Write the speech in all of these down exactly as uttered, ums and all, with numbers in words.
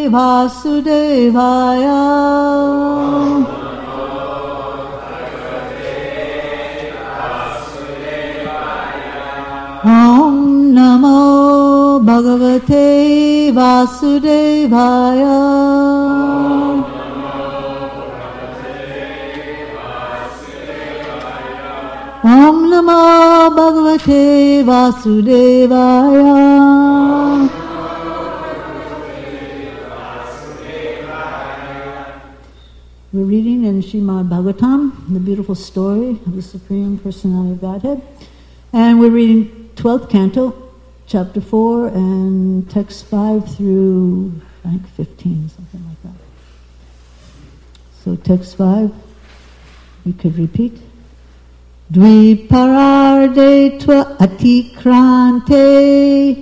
Vasudevaya. Om Namo Bhagavate Vasudevaya. Om Namo Bhagavate Vasudevaya. We're reading in Srimad Bhagavatam, the beautiful story of the Supreme Personality of Godhead. And we're reading twelfth canto, chapter four, and text five through, I think, fifteen, something like that. So text five, we could repeat. Dvipararde tva atikrante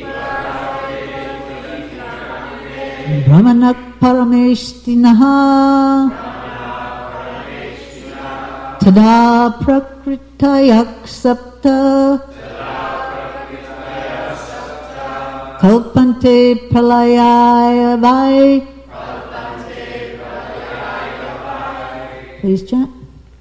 Brahmanak parameshtinaha Tada prakritayak sapta Kalpante pralayaya vai. Please chant.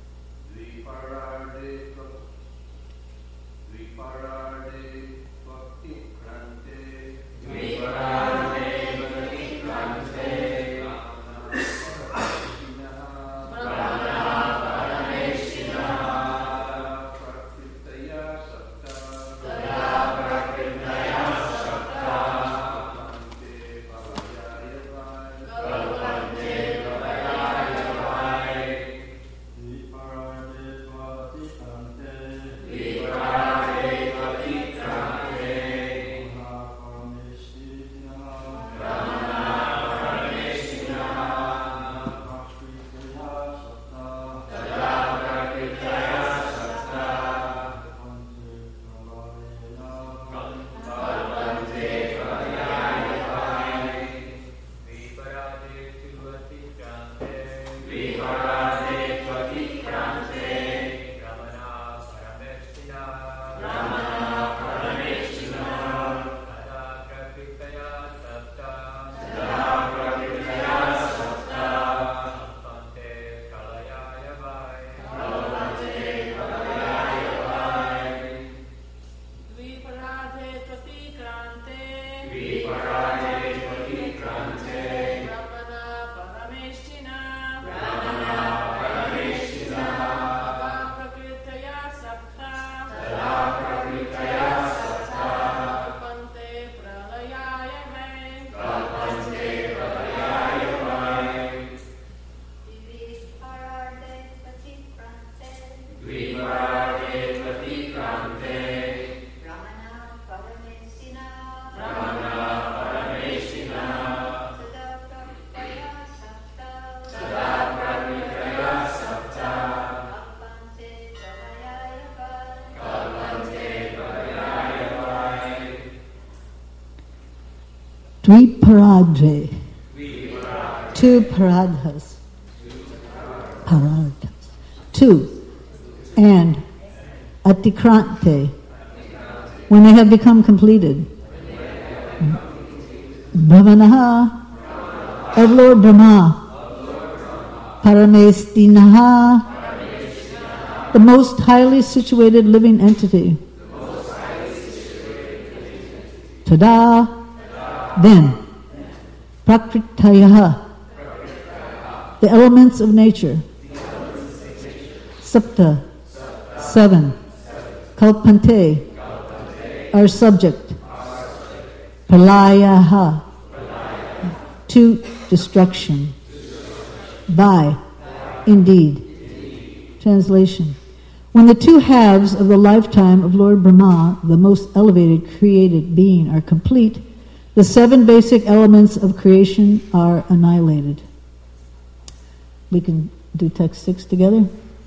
Dviparadre. Two paradhas. Paradhas. Two. And atikrante. When they have become completed. Bhavanaha. Of Lord Brahma. Paramestinaha. The most highly situated living entity. Tada. Then, prakritayaha, the elements of nature, sapta, seven, kalpante, are subject, pralayaha, to destruction, by, indeed. Translation. When the two halves of the lifetime of Lord Brahma, the most elevated created being, are complete, the seven basic elements of creation are annihilated. We can do text six together.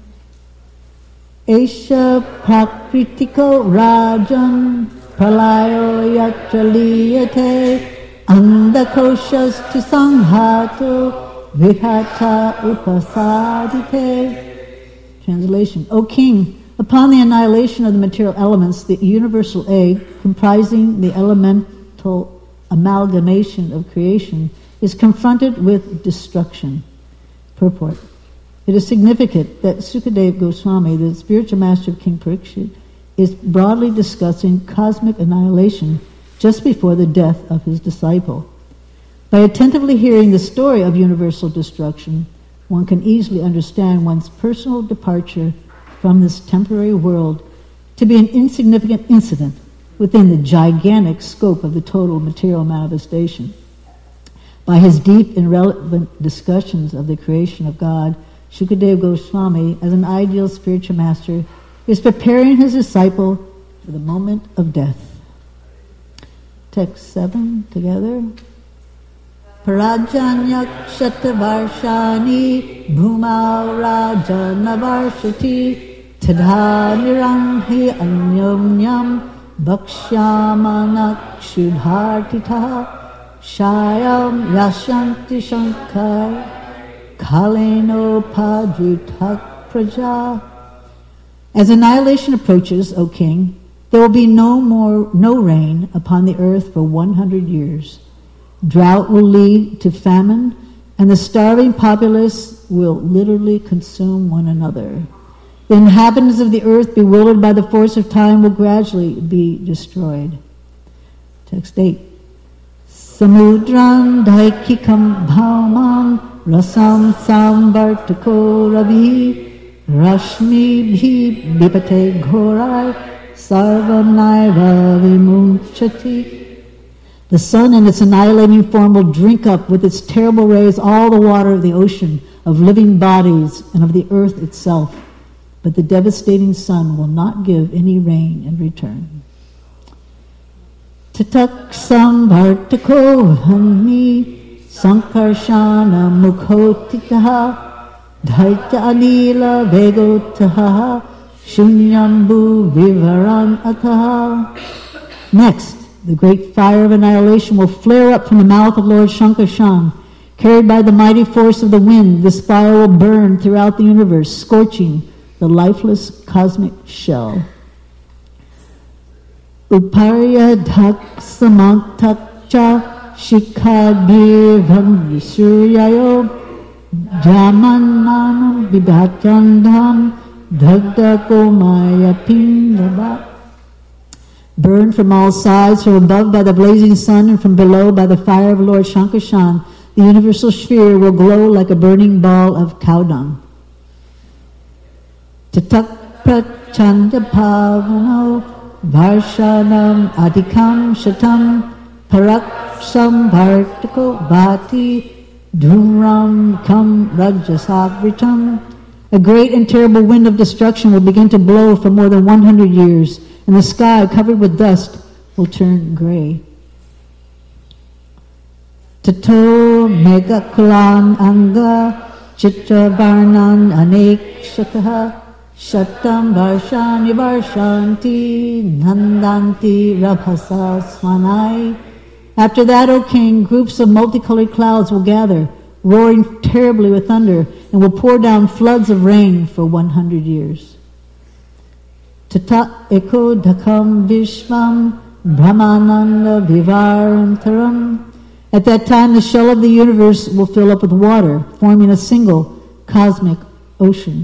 Esha prakritiko rajan pralayo yatra liyate andakoshas tu sanghatu vihata upasadite. Translation. O king, upon the annihilation of the material elements, the universal egg, comprising the elemental amalgamation of creation, is confronted with destruction. Purport. It is significant that Sukadeva Goswami, the spiritual master of King Parikshit, is broadly discussing cosmic annihilation just before the death of his disciple. By attentively hearing the story of universal destruction, one can easily understand one's personal departure from this temporary world to be an insignificant incident within the gigantic scope of the total material manifestation. By his deep and relevant discussions of the creation of God, Shukadeva Goswami, as an ideal spiritual master, is preparing his disciple for the moment of death. Text seven, together. Parajanyak shatavarshani bhumau rajanavarshati tadha niranghi anyomnyam bhakshyamanak shudhartita shayam yashanti shankar kaleno padrutak praja. As annihilation approaches, O king, there will be no more no rain upon the earth for one hundred years. Drought will lead to famine, and the starving populace will literally consume one another. The inhabitants of the earth, bewildered by the force of time, will gradually be destroyed. Text eight. Samudran daikikam bhaumam rasam samvartako ravi rashmi bhi bipate ghorai sarvanaiva vimunchati. The sun in its annihilating form will drink up with its terrible rays all the water of the ocean, of living bodies, and of the earth itself. But the devastating sun will not give any rain in return. Tatak samvartako hanmi sankarshana mukhotitaha dhaitya anila vegotaha shunyambu vivaran ataha. Next, the great fire of annihilation will flare up from the mouth of Lord Shankarshan. Carried by the mighty force of the wind, this fire will burn throughout the universe, scorching the lifeless cosmic shell. Uparya dhak samantakcha shikadbirvam visuryayo jamananam vibhatyandham dhagdako maya pindaba. Burned from all sides, from above by the blazing sun and from below by the fire of Lord Shankarshan, the universal sphere will glow like a burning ball of cow dung. Tatak prachanda pavano varshanam adikam shatam paraksam vartiko bhati dhumram kam rajasagritam. A great and terrible wind of destruction will begin to blow for more than one hundred years, and the sky, covered with dust, will turn gray. Tato megakulan anga chitra varnan anek shataha shatam varshani varshanti nandanti rabhasa swanai. After that, O king, groups of multicolored clouds will gather, roaring terribly with thunder, and will pour down floods of rain for one hundred years. Tata eko dhakam vishvam brahmananda vivarantaram. At that time, the shell of the universe will fill up with water, forming a single cosmic ocean.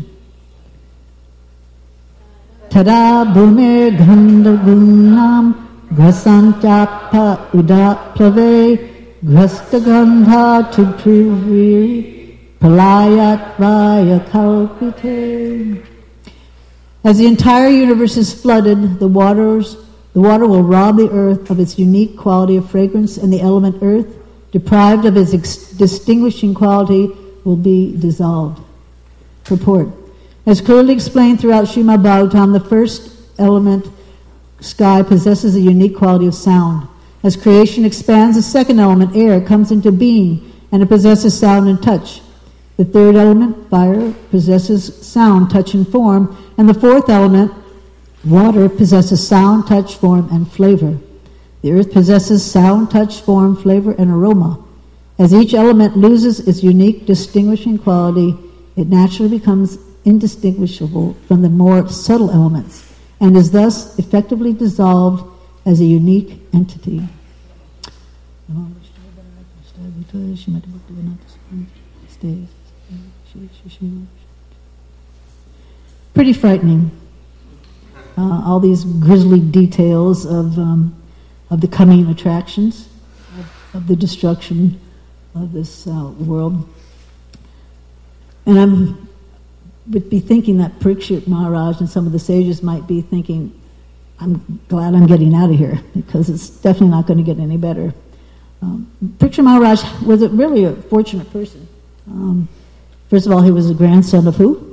Tada bhume gandhagunnam grasantapa udaplave grastagandha tupriviri palayat vaya kalpite. As the entire universe is flooded, the waters, the water will rob the earth of its unique quality of fragrance, and the element earth, deprived of its ex- distinguishing quality, will be dissolved. Purport. As clearly explained throughout Srimad Bhagavatam, the first element, sky, possesses a unique quality of sound. As creation expands, the second element, air, comes into being, and it possesses sound and touch. The third element, fire, possesses sound, touch, and form, and the fourth element, water, possesses sound, touch, form, and flavor. The earth possesses sound, touch, form, flavor, and aroma. As each element loses its unique distinguishing quality, it naturally becomes indistinguishable from the more subtle elements, and is thus effectively dissolved as a unique entity. Pretty frightening. Uh, all these grisly details of um, of the coming attractions, of, of the destruction of this uh, world. And I would be thinking that Parikshit Maharaj and some of the sages might be thinking, I'm glad I'm getting out of here, because it's definitely not going to get any better. Um, Parikshit Maharaj was a, really a fortunate person. Um, first of all, he was a grandson of who?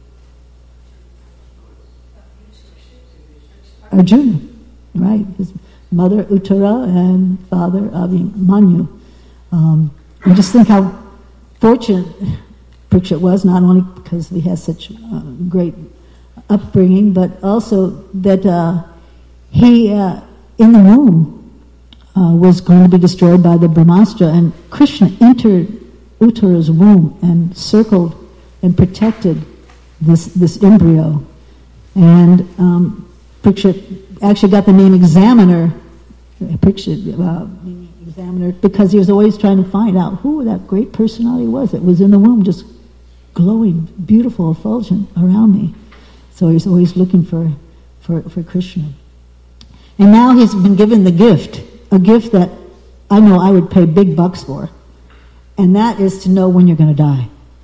Arjuna, right? His mother Uttara and father Abhimanyu. Um, and just think how fortunate Parikshit was, not only because he has such uh, great upbringing, but also that uh, he, uh, in the womb, uh, was going to be destroyed by the Brahmastra, and Krishna entered Uttara's womb and circled and protected this this embryo. And um, Parikshit actually got the name Examiner, Parikshit, uh, Examiner, because he was always trying to find out who that great personality was that was in the womb, just glowing, beautiful, effulgent around me. So he's always looking for, for, for Krishna. And now he's been given the gift, a gift that I know I would pay big bucks for, and that is to know when you're going to die.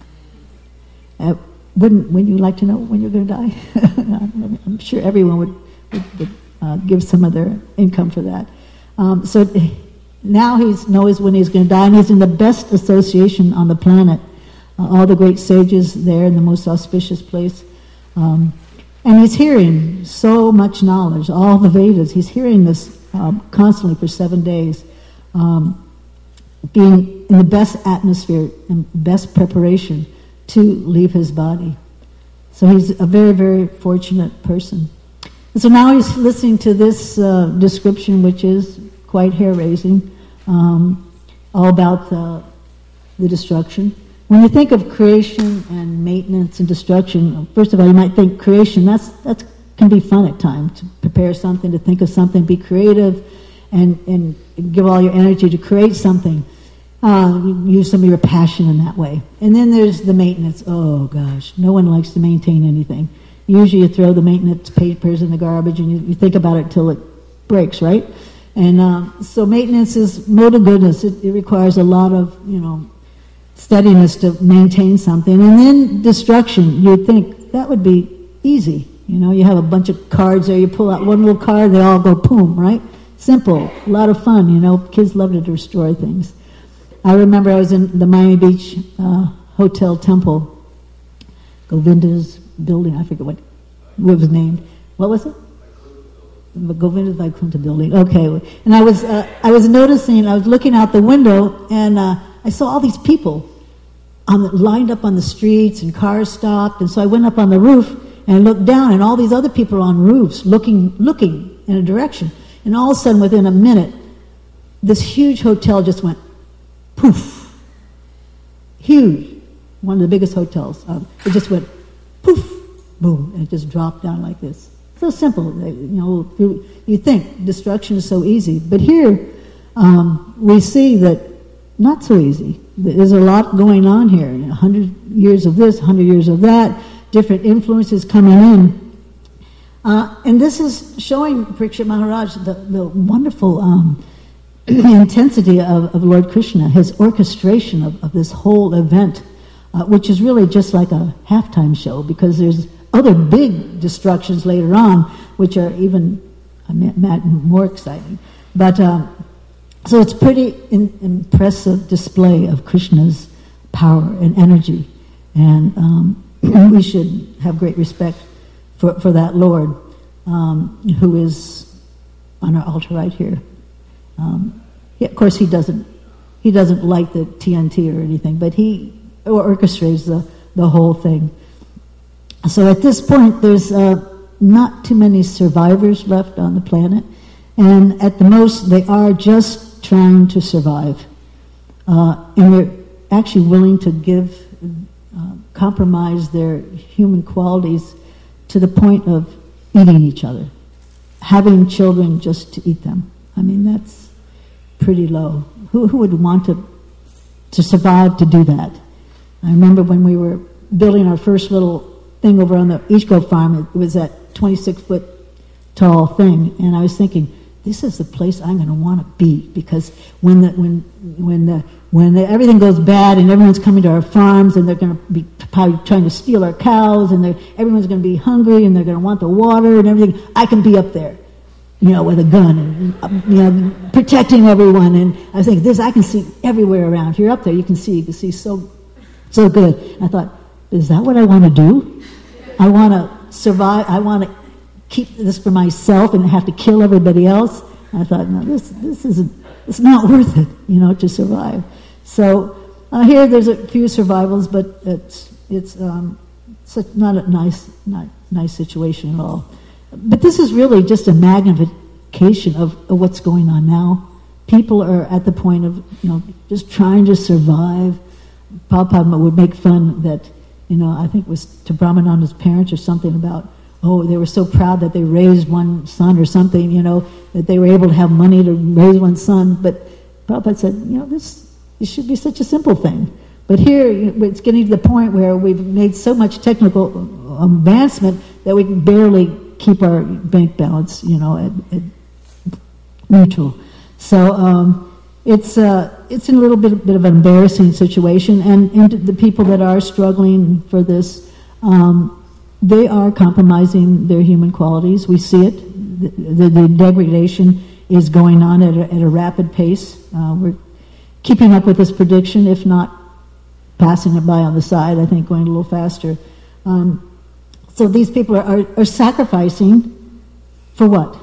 Uh, wouldn't wouldn't you like to know when you're going to die? I'm sure everyone would, would, would uh, give some of their income for that. Um, so now he knows when he's going to die, and he's in the best association on the planet. Uh, all the great sages there in the most auspicious place. Um, and he's hearing so much knowledge, all the Vedas. He's hearing this um, constantly for seven days, um, being in the best atmosphere and best preparation to leave his body. So he's a very, very fortunate person. And so now he's listening to this uh, description, which is quite hair-raising, um, all about the, the destruction. When you think of creation and maintenance and destruction, first of all, you might think creation, that's that's can be fun at times, to prepare something, to think of something, be creative, and, and give all your energy to create something. Uh, you use some of your passion in that way. And then there's the maintenance. Oh, gosh, no one likes to maintain anything. Usually you throw the maintenance papers in the garbage and you, you think about it till it breaks, right? And um, so maintenance is, no to goodness, it, it requires a lot of, you know, steadiness to maintain something. And then destruction, you'd think that would be easy. You know, you have a bunch of cards there, you pull out one little card, they all go boom, right? Simple, a lot of fun, you know, kids love to destroy things. I remember I was in the Miami Beach uh, Hotel Temple, Govinda's building, I forget what, what it was named. What was it? The Govinda's Vaikuntha building, okay. And I was, uh, I was noticing, I was looking out the window, and uh, I saw all these people on the, lined up on the streets, and cars stopped, and so I went up on the roof and looked down, and all these other people on roofs looking looking in a direction. And all of a sudden, within a minute, this huge hotel just went poof. Huge. One of the biggest hotels. Um, it just went poof, boom, and it just dropped down like this. So simple. You know, you, you think destruction is so easy, but here um, we see that not so easy. There's a lot going on here. A hundred years of this, a hundred years of that, different influences coming in. Uh, and this is showing Parikshit Maharaj the, the wonderful um, intensity of, of Lord Krishna, his orchestration of, of this whole event, uh, which is really just like a halftime show, because there's other big destructions later on, which are even uh, more exciting. But um, so it's pretty in, impressive display of Krishna's power and energy, and um, we should have great respect for, for that Lord, um, who is on our altar right here. Um, he, of course, he doesn't he doesn't light the T N T or anything, but he orchestrates the, the whole thing. So at this point, there's uh, not too many survivors left on the planet, and at the most, they are just trying to survive, uh, and they're actually willing to give, uh, compromise their human qualities to the point of eating each other, having children just to eat them. I mean, that's pretty low. Who, who would want to to survive to do that. I remember when we were building our first little thing over on the East Grove farm, it was that twenty-six foot tall thing, and I was thinking, this is the place I'm going to want to be, because when the when when the when the, everything goes bad and everyone's coming to our farms and they're going to be probably trying to steal our cows and everyone's going to be hungry and they're going to want the water and everything, I can be up there, you know, with a gun and, you know, protecting everyone. And I think this, I can see everywhere around here. Up there, you can see, you can see so, so good. I thought, is that what I want to do? I want to survive. I want to keep this for myself and have to kill everybody else. I thought, no, this, this isn't, it's not worth it, you know, to survive. So uh, here, there's a few survivals, but it's it's um, such not a nice, not nice situation at all. But this is really just a magnification of, of what's going on now. People are at the point of, you know, just trying to survive. Prabhupada would make fun that, you know, I think it was to Brahmananda's parents or something about, oh, they were so proud that they raised one son or something, you know, that they were able to have money to raise one son. But Prabhupada said, you know, this, this should be such a simple thing. But here, it's getting to the point where we've made so much technical advancement that we can barely keep our bank balance, you know, at, at neutral. So um, it's uh, it's a little bit, bit of an embarrassing situation, and, and the people that are struggling for this, um, they are compromising their human qualities. We see it. The, the, the degradation is going on at a, at a rapid pace. Uh, we're keeping up with this prediction, if not passing it by on the side, I think going a little faster. Um, so these people are, are, are sacrificing for what?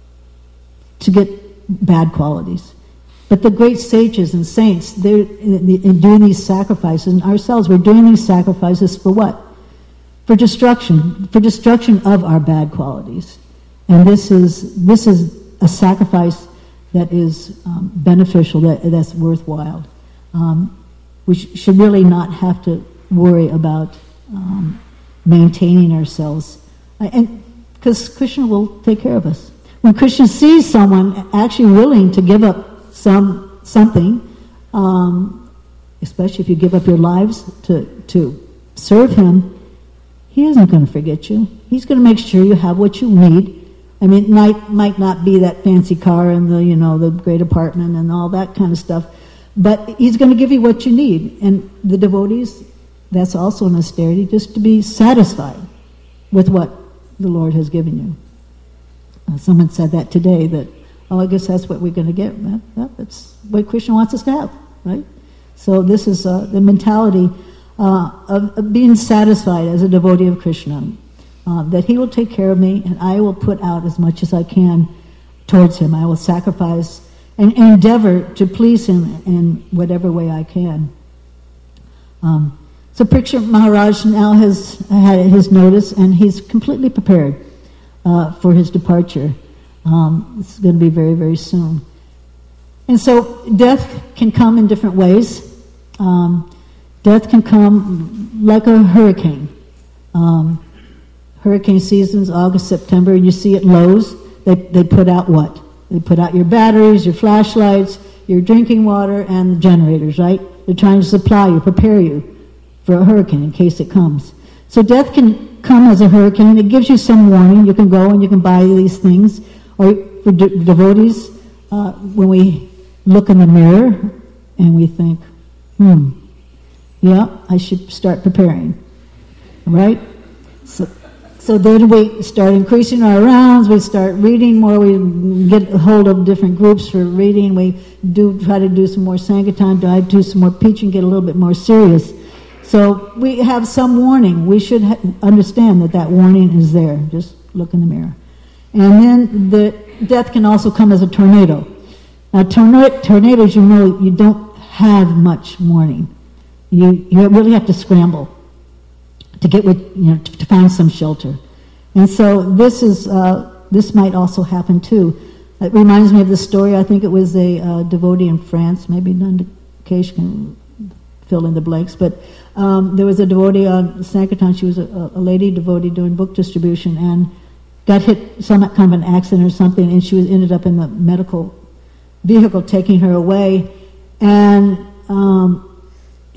To get bad qualities. But the great sages and saints, they're in, in doing these sacrifices, and ourselves, we're doing these sacrifices for what? For destruction, for destruction of our bad qualities. And this is this is a sacrifice that is um, beneficial, that that's worthwhile. Um, we sh- should really not have to worry about um, maintaining ourselves, uh, and because Krishna will take care of us. When Krishna sees someone actually willing to give up some something, um, especially if you give up your lives to to serve him, he isn't going to forget you. He's going to make sure you have what you need. I mean, it might might not be that fancy car and the, you know, the great apartment and all that kind of stuff, but he's going to give you what you need. And the devotees, that's also an austerity, just to be satisfied with what the Lord has given you. Uh, someone said that today, that, oh, I guess that's what we're going to get. That, that, that's what Krishna wants us to have, right? So this is uh, the mentality uh, of, of being satisfied as a devotee of Krishna. Uh, that he will take care of me, and I will put out as much as I can towards him. I will sacrifice and, and endeavor to please him in whatever way I can. Um, so Parikshit Maharaj now has had his notice, and he's completely prepared uh, for his departure. Um, it's going to be very, very soon. And so death can come in different ways. Um, death can come like a hurricane. Um, Hurricane seasons, August, September, you see at Lowe's, they, they put out what? They put out your batteries, your flashlights, your drinking water, and the generators, right? They're trying to supply you, prepare you for a hurricane in case it comes. So death can come as a hurricane. It gives you some warning. You can go and you can buy these things. Or for de- devotees, uh, when we look in the mirror and we think, hmm, yeah, I should start preparing, right? So So then we start increasing our rounds, we start reading more, we get a hold of different groups for reading, we do try to do some more Sankirtan, try to do some more preaching, get a little bit more serious. So we have some warning. We should ha- understand that that warning is there. Just look in the mirror. And then the death can also come as a tornado. Now torna- tornadoes, you know, you don't have much warning. You, you really have to scramble to get what, you know, to, to find some shelter. And so this is, uh, this might also happen too. It reminds me of the story, I think it was a uh, devotee in France, maybe Nanda Kesh can fill in the blanks, but um, there was a devotee on Sankirtan, she was a, a lady devotee doing book distribution and got hit, some kind of an accident or something, and she was ended up in the medical vehicle taking her away. And um,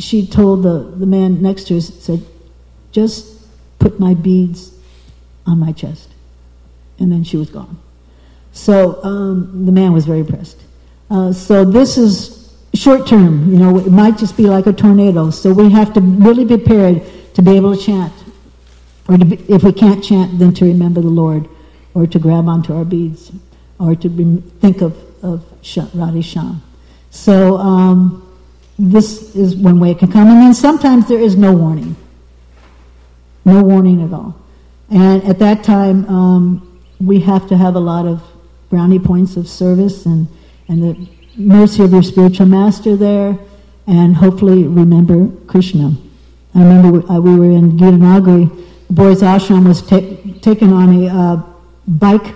she told the, the man next to her, said, just put my beads on my chest. And then she was gone. So um, the man was very impressed. Uh, so this is short term, you know, it might just be like a tornado. So we have to really be prepared to be able to chant. Or to be, if we can't chant, then to remember the Lord, or to grab onto our beads, or to be, think of, of Radhe Shyam. So um, this is one way it can come. And then sometimes there is no warning. No warning at all. And at that time, um, we have to have a lot of brownie points of service and, and the mercy of your spiritual master there, and hopefully remember Krishna. I remember we, uh, we were in Gitanagari. The boys' ashram was ta- taken on a uh, bike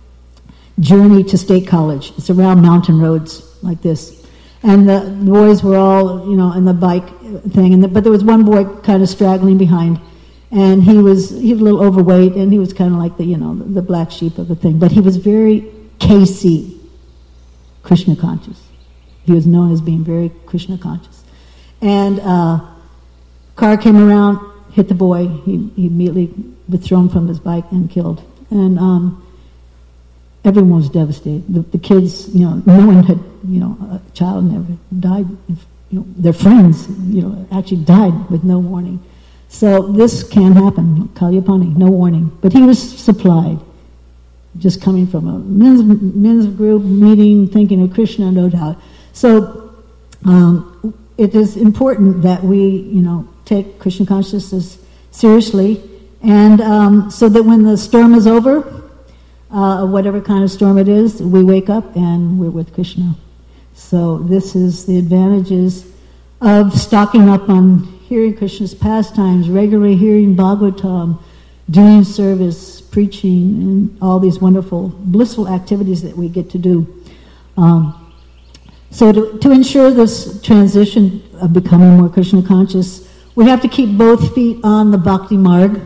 journey to State College. It's around mountain roads like this. And the, the boys were all, you know, in the bike thing. And the, but there was one boy kind of straggling behind. And he was he was a little overweight, and he was kind of like the, you know, the, the black sheep of the thing. But he was very K C, Krishna conscious. He was known as being very Krishna conscious. And uh, car came around, hit the boy. He, he immediately was thrown from his bike and killed. And um, everyone was devastated. The, the kids, you know, no one had, you know, a child never died. You know, their friends, you know, actually died with no warning. So this can happen, Kalyapani, no warning. But he was supplied, just coming from a men's, men's group meeting, thinking of Krishna, no doubt. So um, it is important that we, you know, take Krishna consciousness seriously, and um, so that when the storm is over, uh, whatever kind of storm it is, we wake up and we're with Krishna. So this is the advantages of stocking up on hearing Krishna's pastimes, regularly hearing Bhagavatam, doing service, preaching, and all these wonderful, blissful activities that we get to do. Um, so to, to ensure this transition of becoming more Krishna conscious, we have to keep both feet on the bhakti marg,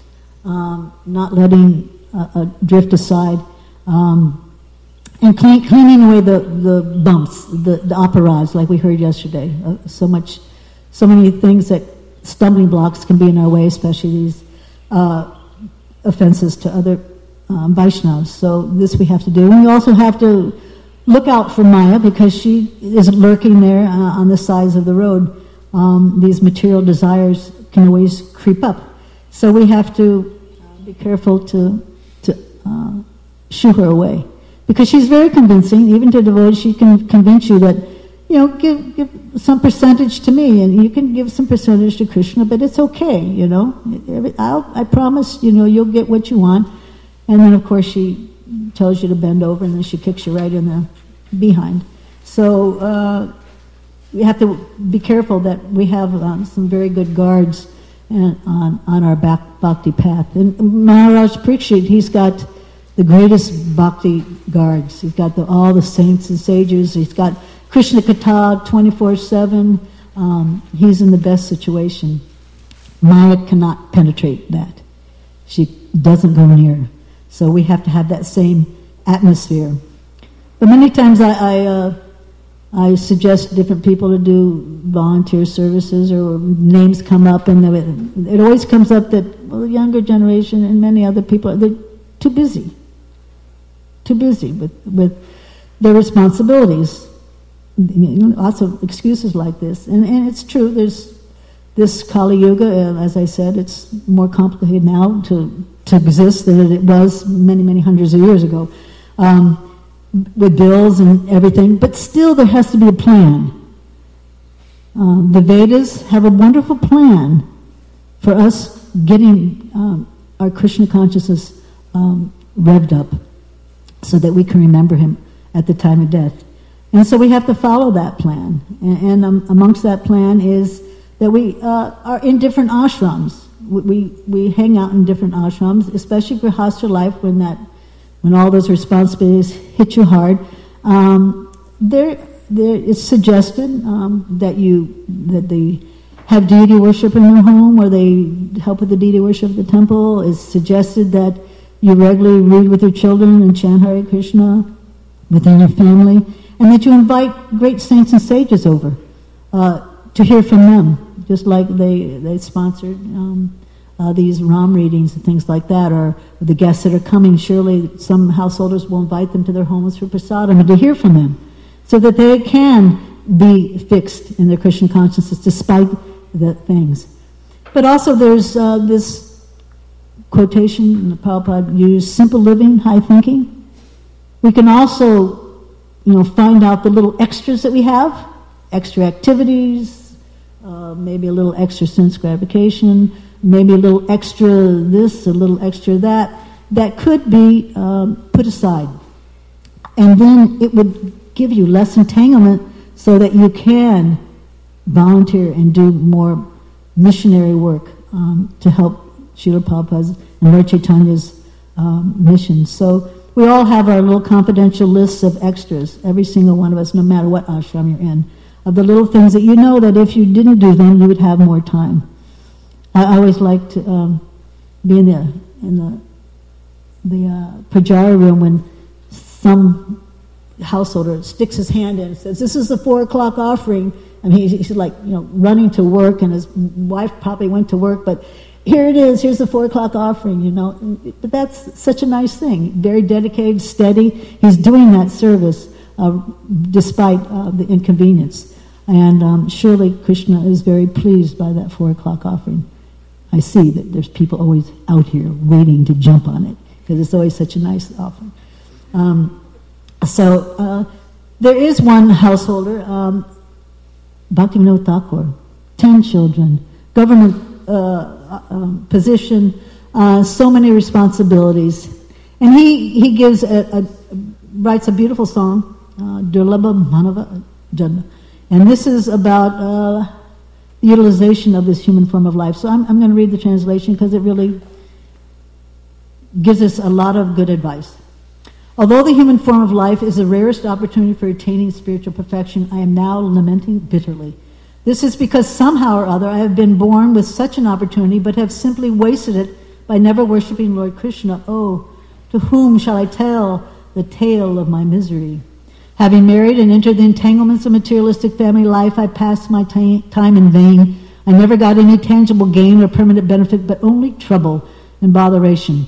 um, not letting uh, uh, drift aside, um, and clean, cleaning away the, the bumps, the, the aparas, like we heard yesterday. Uh, so much So many things that stumbling blocks can be in our way, especially these uh, offenses to other um, Vaishnavas. So this we have to do. And we also have to look out for Maya, because she is lurking there uh, on the sides of the road. Um, these material desires can always creep up. So we have to uh, be careful to, to uh, shoo her away. Because she's very convincing. Even to devotees, she can convince you that, you know, give, give some percentage to me, and you can give some percentage to Krishna, but it's okay, you know. I'll, I promise, you know, you'll get what you want. And then, of course, she tells you to bend over, and then she kicks you right in the behind. So uh, we have to be careful that we have um, some very good guards and, on, on our back, bhakti path. And Maharaj Parikshit, he's got the greatest bhakti guards. He's got the, all the saints and sages. He's got Krishna Katha twenty-four seven, um, he's in the best situation. Maya cannot penetrate that. She doesn't go near. So we have to have that same atmosphere. But many times I I, uh, I suggest different people to do volunteer services, or names come up, and it, it always comes up that, well, the younger generation and many other people, they're too busy. Too busy with, with their responsibilities. Lots of excuses like this, and and it's true. There's this Kali Yuga, uh, as I said, it's more complicated now to to exist than it was many many hundreds of years ago, um, with bills and everything. But still, there has to be a plan. Um, the Vedas have a wonderful plan for us getting um, our Krishna consciousness um, revved up, so that we can remember Him at the time of death. And so we have to follow that plan. And, and um, amongst that plan is that we uh, are in different ashrams. We, we we hang out in different ashrams, especially Grihastha life, when that when all those responsibilities hit you hard. Um, there there is suggested um, that you that they have deity worship in their home, or they help with the deity worship of the temple. It's suggested that you regularly read with your children and chant Hare Krishna within your family, and that you invite great saints and sages over uh, to hear from them, just like they, they sponsored um, uh, these Ram readings and things like that, or the guests that are coming. Surely some householders will invite them to their homes for prasadam, and to hear from them, so that they can be fixed in their Krishna consciousness despite the things. But also there's uh, this quotation that Prabhupada used, simple living, high thinking. We can also, you know, find out the little extras that we have, extra activities, uh, maybe a little extra sense gratification, maybe a little extra this, a little extra that, that could be um, put aside. And then it would give you less entanglement so that you can volunteer and do more missionary work um, to help Srila Prabhupada's and Lord Chaitanya's um, mission. So we all have our little confidential lists of extras, every single one of us, no matter what ashram you're in, of the little things that you know that if you didn't do them, you would have more time. I always like to um, be in the in the the uh, Pujari room when some householder sticks his hand in and says, "This is the four o'clock offering," and he, he's like, you know, running to work, and his wife probably went to work, but here it is, here's the four o'clock offering, you know. But that's such a nice thing. Very dedicated, steady. He's doing that service uh, despite uh, the inconvenience. And um, surely Krishna is very pleased by that four o'clock offering. I see that there's people always out here waiting to jump on it, because it's always such a nice offering. Um, so uh, there is one householder, um, Bhaktivinoda Thakur, ten children, government uh, um, position, uh, so many responsibilities. And he, he gives a, a, writes a beautiful song, uh, Durlabha Manava Janma. And this is about uh, the utilization of this human form of life. So I'm, I'm going to read the translation because it really gives us a lot of good advice. Although the human form of life is the rarest opportunity for attaining spiritual perfection, I am now lamenting bitterly. This is because somehow or other I have been born with such an opportunity, but have simply wasted it by never worshipping Lord Krishna. Oh, to whom shall I tell the tale of my misery? Having married and entered the entanglements of materialistic family life, I passed my t- time in vain. I never got any tangible gain or permanent benefit, but only trouble and botheration.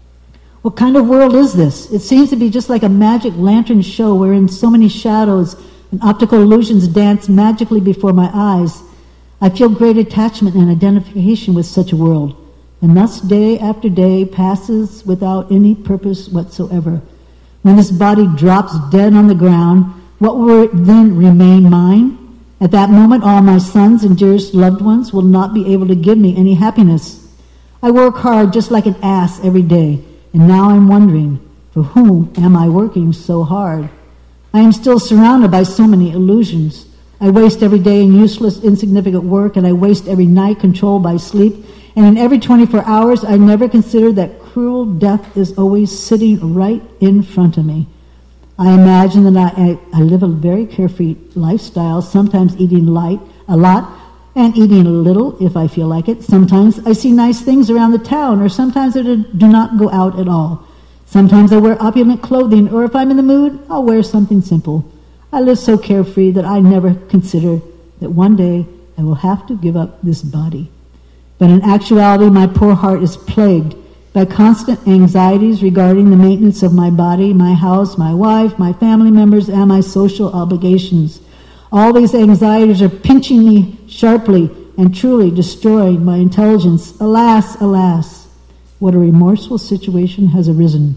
What kind of world is this? It seems to be just like a magic lantern show wherein so many shadows and optical illusions dance magically before my eyes. I feel great attachment and identification with such a world, and thus day after day passes without any purpose whatsoever. When this body drops dead on the ground, what will then remain mine? At that moment, all my sons and dearest loved ones will not be able to give me any happiness. I work hard just like an ass every day, and now I'm wondering, for whom am I working so hard? I am still surrounded by so many illusions. I waste every day in useless, insignificant work, and I waste every night controlled by sleep. And in every twenty-four hours, I never consider that cruel death is always sitting right in front of me. I imagine that I, I, I live a very carefree lifestyle, sometimes eating light a lot and eating a little if I feel like it. Sometimes I see nice things around the town, or sometimes I do not go out at all. Sometimes I wear opulent clothing, or if I'm in the mood, I'll wear something simple. I live so carefree that I never consider that one day I will have to give up this body. But in actuality, my poor heart is plagued by constant anxieties regarding the maintenance of my body, my house, my wife, my family members, and my social obligations. All these anxieties are pinching me sharply and truly destroying my intelligence. Alas, alas, what a remorseful situation has arisen.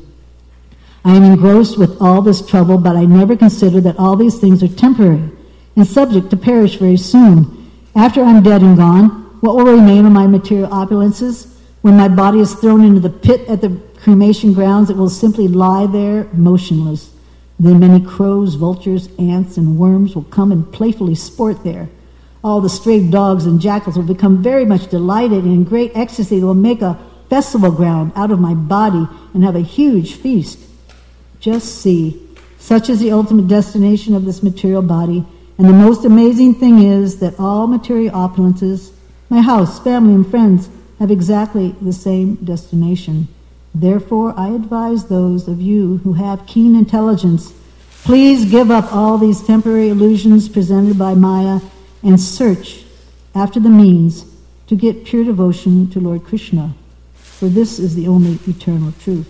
I am engrossed with all this trouble, but I never consider that all these things are temporary and subject to perish very soon. After I'm dead and gone, what will remain of my material opulences? When my body is thrown into the pit at the cremation grounds, it will simply lie there motionless. Then many crows, vultures, ants, and worms will come and playfully sport there. All the stray dogs and jackals will become very much delighted, and in great ecstasy they will make a festival ground out of my body and have a huge feast. Just see, such is the ultimate destination of this material body, and the most amazing thing is that all material opulences, my house, family, and friends, have exactly the same destination. Therefore, I advise those of you who have keen intelligence, please give up all these temporary illusions presented by Maya and search after the means to get pure devotion to Lord Krishna, for this is the only eternal truth.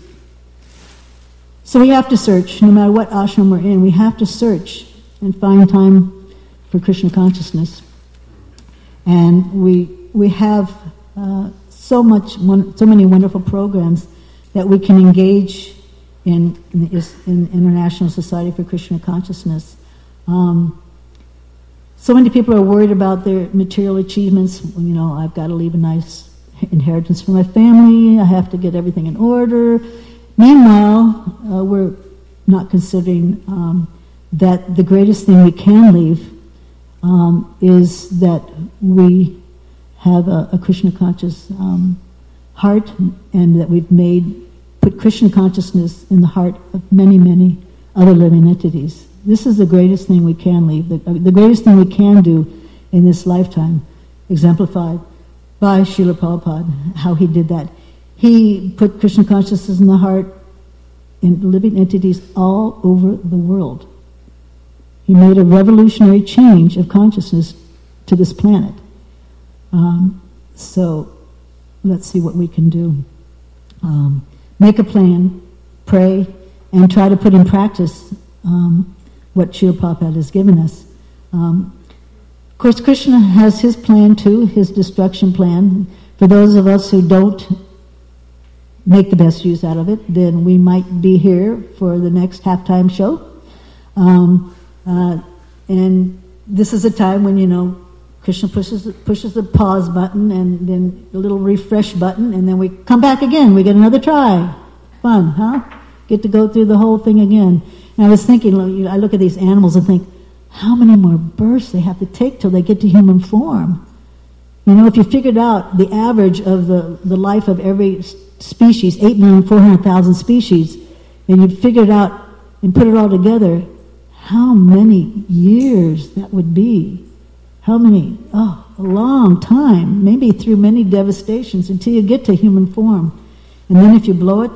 So we have to search, no matter what ashram we're in, we have to search and find time for Krishna consciousness. And we we have uh, so much, so many wonderful programs that we can engage in in, the, in International Society for Krishna Consciousness. Um, so many people are worried about their material achievements. You know, I've got to leave a nice inheritance for my family. I have to get everything in order. Meanwhile, uh, we're not considering um, that the greatest thing we can leave um, is that we have a, a Krishna conscious um, heart, and that we've made put Krishna consciousness in the heart of many, many other living entities. This is the greatest thing we can leave, the, uh, the greatest thing we can do in this lifetime, exemplified by Srila Prabhupada, how he did that. He put Krishna consciousness in the heart in living entities all over the world. He made a revolutionary change of consciousness to this planet. Um, so let's see what we can do. Um, make a plan, pray, and try to put in practice um, what Srila Prabhupada has given us. Um, of course, Krishna has his plan too, his destruction plan. For those of us who don't make the best use out of it, then we might be here for the next halftime show. Um, uh, and this is a time when, you know, Krishna pushes pushes the pause button and then a little refresh button, and then we come back again. We get another try. Fun, huh? Get to go through the whole thing again. And I was thinking, I look at these animals and think, how many more births they have to take till they get to human form? You know, if you figured out the average of the, the life of every species, eight million four hundred thousand species, and you figured out and put it all together, how many years that would be. How many? Oh, a long time, maybe through many devastations until you get to human form. And then if you blow it,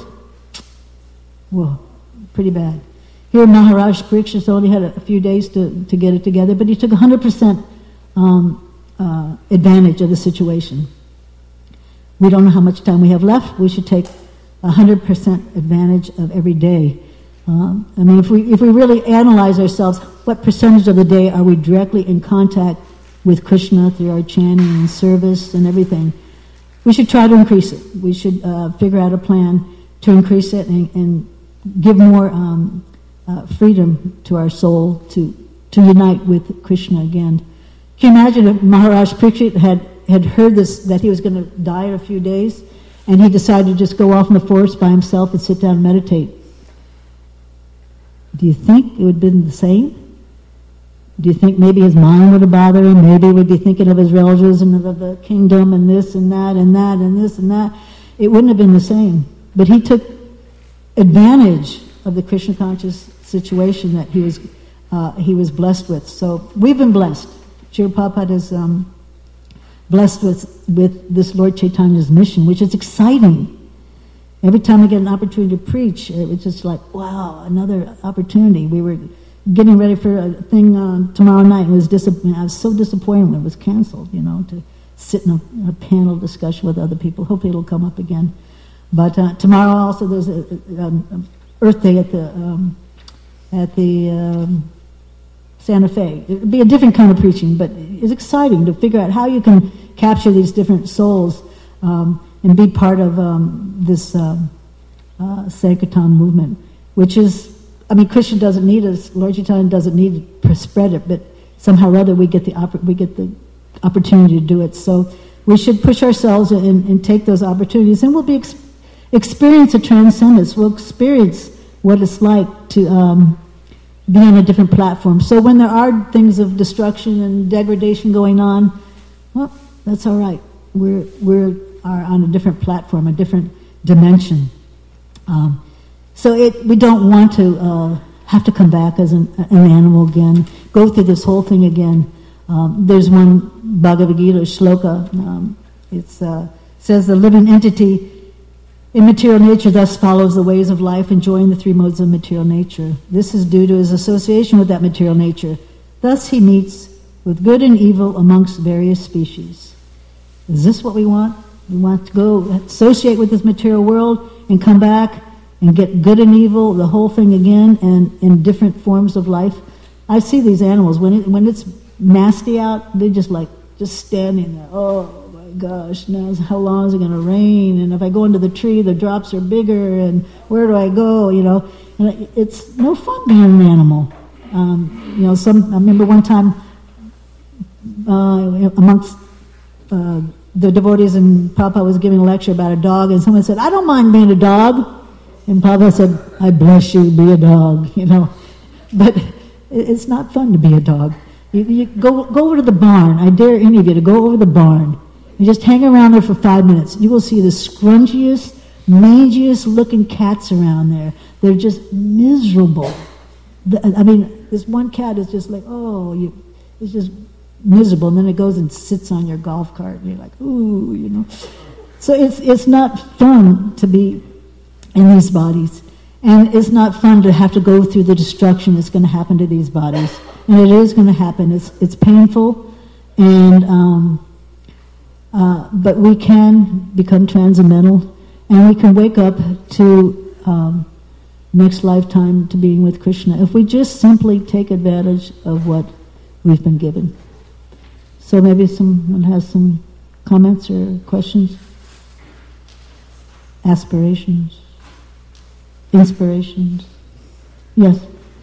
whoa, pretty bad. Here Maharaj Parikshit only had a few days to, to get it together, but he took one hundred percent um, uh, advantage of the situation. We don't know how much time we have left. We should take one hundred percent advantage of every day. Um, I mean, if we if we really analyze ourselves, what percentage of the day are we directly in contact with Krishna through our chanting and service and everything? We should try to increase it. We should uh, figure out a plan to increase it and, and give more um, uh, freedom to our soul to, to unite with Krishna again. Can you imagine if Maharaj Parikshit had, had heard this, that he was going to die in a few days, and he decided to just go off in the forest by himself and sit down and meditate? Do you think it would have been the same? Do you think maybe his mind would have bothered him? Maybe he would be thinking of his relatives and of the kingdom and this and that and that and this and that. It wouldn't have been the same. But he took advantage of the Krishna conscious situation that he was uh, he was blessed with. So we've been blessed. Srila Prabhupada is um, blessed with, with this Lord Chaitanya's mission, which is exciting. Every time I get an opportunity to preach, it was just like, wow, another opportunity. We were getting ready for a thing uh, tomorrow night. And it was disapp- I was so disappointed when it was canceled, you know, to sit in a, in a panel discussion with other people. Hopefully it'll come up again. But uh, tomorrow also there's a, a, um, Earth Day at the um, at the um, Santa Fe. It'll be a different kind of preaching, but it's exciting to figure out how you can capture these different souls um, and be part of um, this um, uh, Sankirtan movement, which is, I mean, Krishna doesn't need us, Lord Chaitanya doesn't need to spread it, but somehow or other we get the oppor- we get the opportunity to do it. So we should push ourselves and, and take those opportunities, and we'll be ex- experience a transcendence. We'll experience what it's like to um, be on a different platform. So when there are things of destruction and degradation going on, well, that's all right. We're we're are on a different platform, a different dimension. Um, so it, we don't want to uh, have to come back as an, an animal again, go through this whole thing again. Um, there's one Bhagavad Gita shloka. Um, it uh, says the living entity in material nature thus follows the ways of life, enjoying the three modes of material nature. This is due to his association with that material nature. Thus he meets with good and evil amongst various species. Is this what we want? We want to go associate with this material world and come back and get good and evil, the whole thing again, and in different forms of life. I see these animals, when it, when it's nasty out, they just like, just standing there. Oh my gosh, now how long is it going to rain? And if I go into the tree, the drops are bigger, and where do I go? You know, and it's no fun being an animal. Um, you know, some, I remember one time uh, amongst uh, the devotees, and Papa was giving a lecture about a dog, and someone said, I don't mind being a dog. And Papa said, I bless you, be a dog, you know. But it's not fun to be a dog. You, you go go over to the barn. I dare any of you to go over the barn and just hang around there for five minutes. You will see the scrunchiest, mangiest looking cats around there. They're just miserable. The, I mean, this one cat is just like, oh, you, it's just miserable. And then it goes and sits on your golf cart, and you're like, ooh, you know. So it's it's not fun to be in these bodies. And it's not fun to have to go through the destruction that's going to happen to these bodies. And it is going to happen. It's it's painful, and um, uh, but we can become transcendental, and we can wake up to um, next lifetime to being with Krishna if we just simply take advantage of what we've been given. So maybe someone has some comments or questions, aspirations, inspirations. Yes.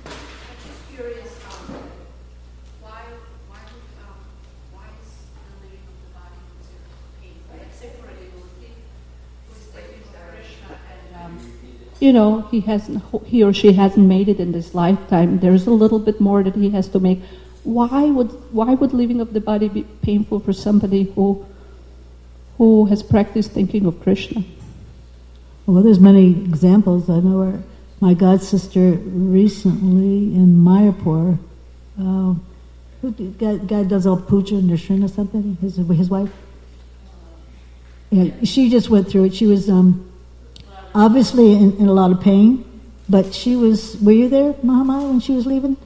You know, he hasn't, he or she hasn't made it in this lifetime. There's a little bit more that he has to make. Why would why would leaving of the body be painful for somebody who who has practiced thinking of Krishna? Well, there's many examples. I know our, my god sister recently in Mayapur. Uh, who guy, guy does all puja and Nishrin or something. His his wife. Yeah, she just went through it. She was. Um, Obviously in, in a lot of pain, but she was, were you there, Mahamaya, when she was leaving?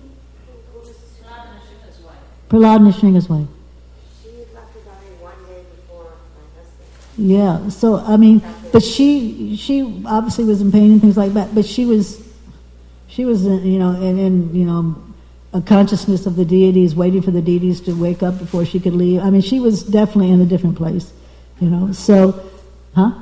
Prahlad Nrsinga's wife. She left the body one day before my husband. Yeah, so, I mean, but she she obviously was in pain and things like that, but she was, she was, in, you know, in, in, you know, a consciousness of the deities, waiting for the deities to wake up before she could leave. I mean, she was definitely in a different place, you know, so, huh?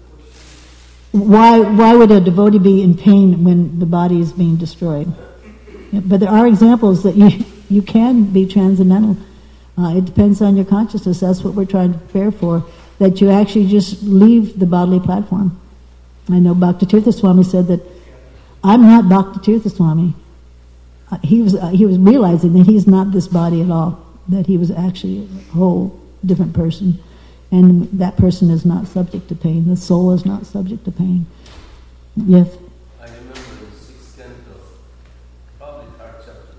Why why would a devotee be in pain when the body is being destroyed? Yeah, but there are examples that you you can be transcendental. Uh, it depends on your consciousness. That's what we're trying to prepare for, that you actually just leave the bodily platform. I know Bhaktitirtha Swami said that, I'm not Bhaktitirtha Swami. Uh, he was uh, he was realizing that he's not this body at all, that he was actually a whole different person. And that person is not subject to pain. The soul is not subject to pain. Yes? I remember in sixth canto, probably third chapter,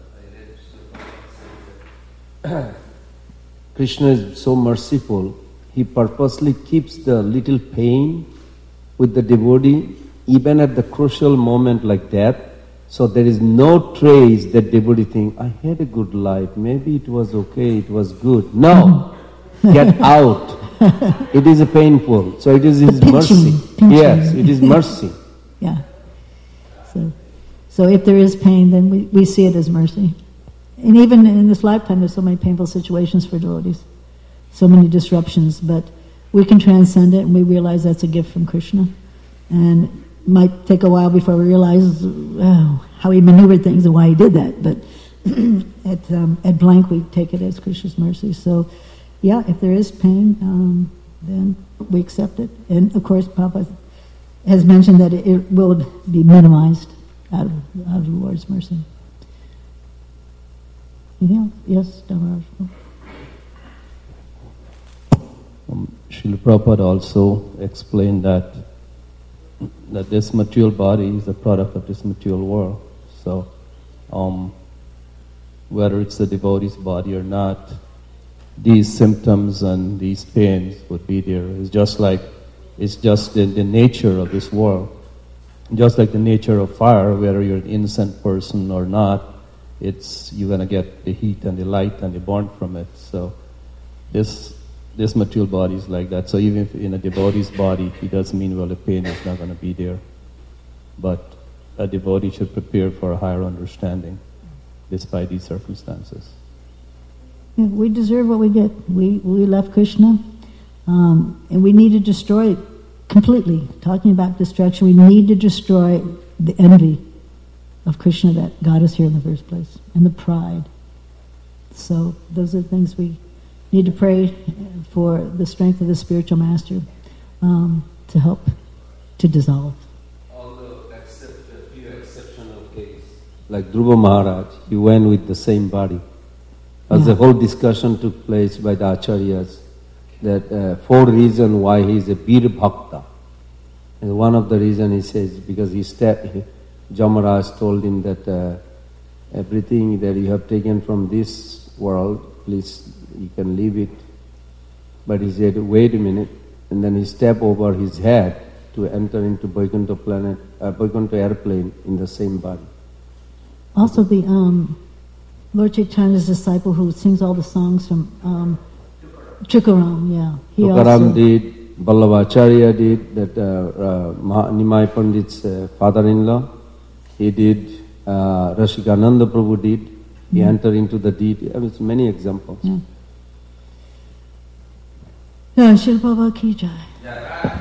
I read that Krishna is so merciful, he purposely keeps the little pain with the devotee, even at the crucial moment like death, so there is no trace that devotee think, I had a good life, maybe it was okay, it was good. No! Get out! It is a painful. So it is His pinching, mercy. Pinching. Yes, it is mercy. Yeah. So, so if there is pain, then we, we see it as mercy. And even in this lifetime, there's so many painful situations for devotees, so many disruptions. But we can transcend it, and we realize that's a gift from Krishna. And it might take a while before we realize oh, how he maneuvered things and why he did that. But at um, at blank, we take it as Krishna's mercy. So. Yeah, if there is pain, um, then we accept it. And of course, Papa has mentioned that it, it will be minimized out of, out of the Lord's mercy. Anything else? Yes, Damaraj. Um, Srila Prabhupada also explained that that this material body is a product of this material world. So, um, whether it's the devotee's body or not, these symptoms and these pains would be there. It's just like, it's just the, the nature of this world. Just like the nature of fire, whether you're an innocent person or not, it's you're gonna get the heat and the light and the burn from it. So this this material body is like that. So even if in a devotee's body, it doesn't mean well the pain is not gonna be there. But a devotee should prepare for a higher understanding despite these circumstances. Yeah, we deserve what we get. We we left Krishna, um, and we need to destroy it completely. Talking about destruction, we need to destroy the envy of Krishna that got us here in the first place, and the pride. So those are the things we need to pray for, the strength of the spiritual master um, to help to dissolve. Although except a few exceptional cases, like Dhruva Maharaj, he went with the same body. As Yeah. a whole discussion took place by the acharyas that uh, four reasons why he is a Bir Bhakta. And one of the reasons he says because he stepped. Jamaraj told him that uh, everything that you have taken from this world, please, you can leave it. But he said, wait a minute, and then he stepped over his head to enter into Vaikuntha planet, uh, Vaikuntha airplane in the same body. Also, the um, Lord Chaitanya's disciple who sings all the songs from um, Tukaram, yeah. He Tukaram also, did, Vallabhacharya did, that uh, uh, Nimai Pandit's uh, father-in-law. He did, uh, Rashikananda Prabhu did, he mm. entered into the deity. There was many examples. Yeah, yeah, Shri Prabhupada ki jai.